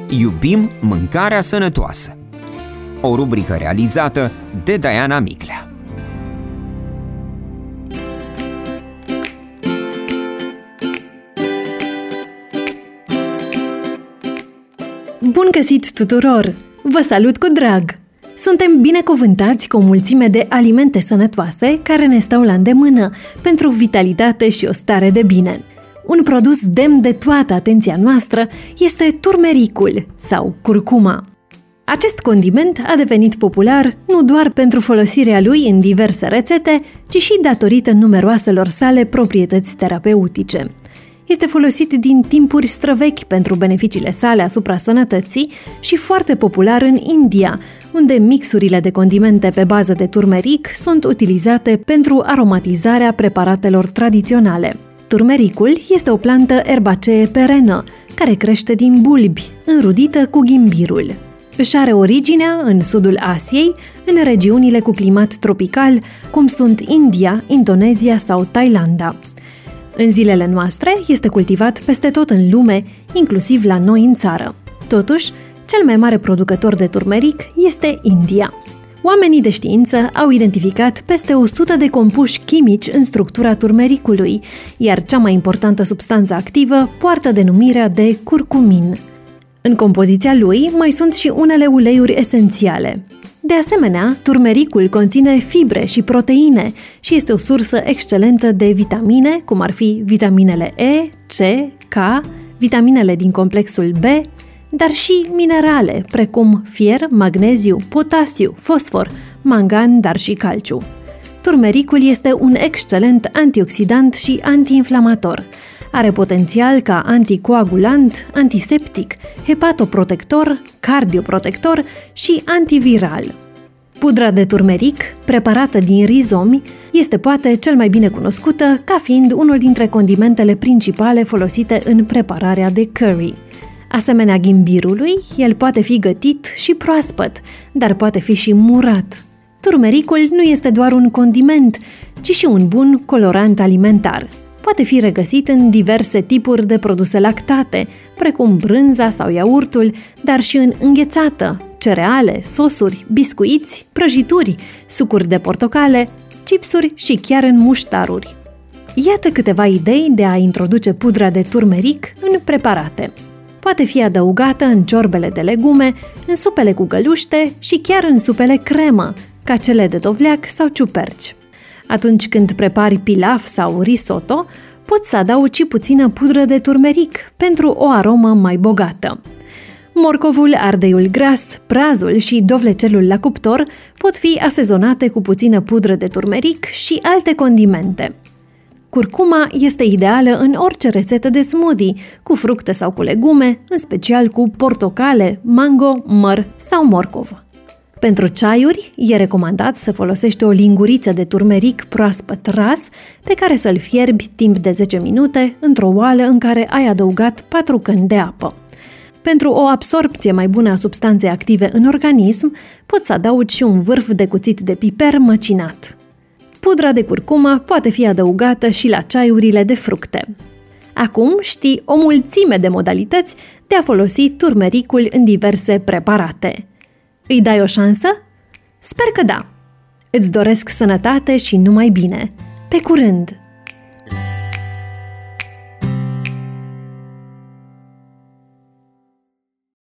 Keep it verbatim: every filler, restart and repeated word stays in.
Iubim mâncarea sănătoasă. O rubrică realizată de Diana Miclea. Bun găsit tuturor! Vă salut cu drag! Suntem binecuvântați cu o mulțime de alimente sănătoase care ne stau la îndemână pentru vitalitate și o stare de bine. Un produs demn de toată atenția noastră este turmericul sau curcuma. Acest condiment a devenit popular nu doar pentru folosirea lui în diverse rețete, ci și datorită numeroaselor sale proprietăți terapeutice. Este folosit din timpuri străvechi pentru beneficiile sale asupra sănătății și foarte popular în India, unde mixurile de condimente pe bază de turmeric sunt utilizate pentru aromatizarea preparatelor tradiționale. Turmericul este o plantă erbacee perenă, care crește din bulbi, înrudită cu ghimbirul. Își are originea în sudul Asiei, în regiunile cu climat tropical, cum sunt India, Indonezia sau Thailanda. În zilele noastre este cultivat peste tot în lume, inclusiv la noi în țară. Totuși, cel mai mare producător de turmeric este India. Oamenii de știință au identificat peste o sută de compuși chimici în structura turmericului, iar cea mai importantă substanță activă poartă denumirea de curcumin. În compoziția lui mai sunt și unele uleiuri esențiale. De asemenea, turmericul conține fibre și proteine și este o sursă excelentă de vitamine, cum ar fi vitaminele E, C, K, vitaminele din complexul B, dar și minerale, precum fier, magneziu, potasiu, fosfor, mangan, dar și calciu. Turmericul este un excelent antioxidant și antiinflamator. Are potențial ca anticoagulant, antiseptic, hepatoprotector, cardioprotector și antiviral. Pudra de turmeric, preparată din rizomi, este poate cel mai bine cunoscută ca fiind unul dintre condimentele principale folosite în prepararea de curry. Asemenea ghimbirului, el poate fi gătit și proaspăt, dar poate fi și murat. Turmericul nu este doar un condiment, ci și un bun colorant alimentar. Poate fi regăsit în diverse tipuri de produse lactate, precum brânza sau iaurtul, dar și în înghețată, cereale, sosuri, biscuiți, prăjituri, sucuri de portocale, chipsuri și chiar în muștaruri. Iată câteva idei de a introduce pudra de turmeric în preparate. Poate fi adăugată în ciorbele de legume, în supele cu găluște și chiar în supele cremă, ca cele de dovleac sau ciuperci. Atunci când prepari pilaf sau risotto, poți să adaugi puțină pudră de turmeric pentru o aromă mai bogată. Morcovul, ardeiul gras, prazul și dovlecelul la cuptor pot fi asezonate cu puțină pudră de turmeric și alte condimente. Curcuma este ideală în orice rețetă de smoothie, cu fructe sau cu legume, în special cu portocale, mango, măr sau morcov. Pentru ceaiuri, e recomandat să folosești o linguriță de turmeric proaspăt ras, pe care să-l fierbi timp de zece minute într-o oală în care ai adăugat patru căni de apă. Pentru o absorbție mai bună a substanței active în organism, poți să adaugi și un vârf de cuțit de piper măcinat. Pudra de curcuma poate fi adăugată și la ceaiurile de fructe. Acum știi o mulțime de modalități de a folosi turmericul în diverse preparate. Îi dai o șansă? Sper că da! Îți doresc sănătate și numai bine! Pe curând!